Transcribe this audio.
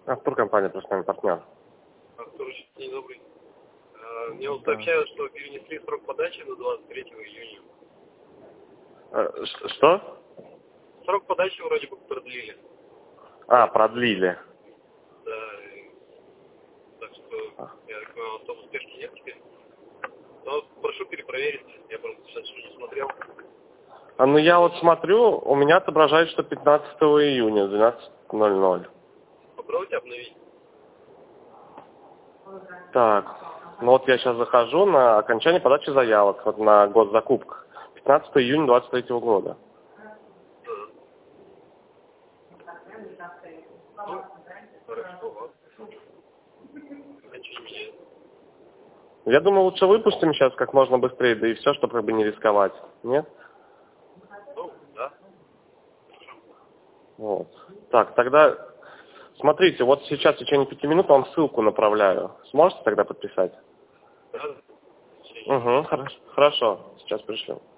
Туркомпания, просто с нами партнер. Артур, день добрый. Мне вот сообщают, что перенесли срок подачи на 23 июня. Что? Срок подачи вроде бы продлили. Продлили. Да. Так что, я так понял, особо спешки нет теперь. Но прошу перепроверить. Я просто сейчас еще не смотрел. Ну я вот смотрю, у меня отображает, что 15 июня, 12:00. Попробуйте обновить. Так, ну вот я сейчас захожу на окончание подачи заявок, вот на госзакупках. 15 июня 2023 года. Ну, хорошо, ладно. Ничего не меняет. Я думаю, лучше выпустим сейчас как можно быстрее, да и все, чтобы как бы не рисковать. Нет? Ну, да. Вот. Так, тогда смотрите, вот сейчас в течение 5 минут вам ссылку направляю. Сможете тогда подписать? Да. Угу, хорошо. Сейчас пришлю.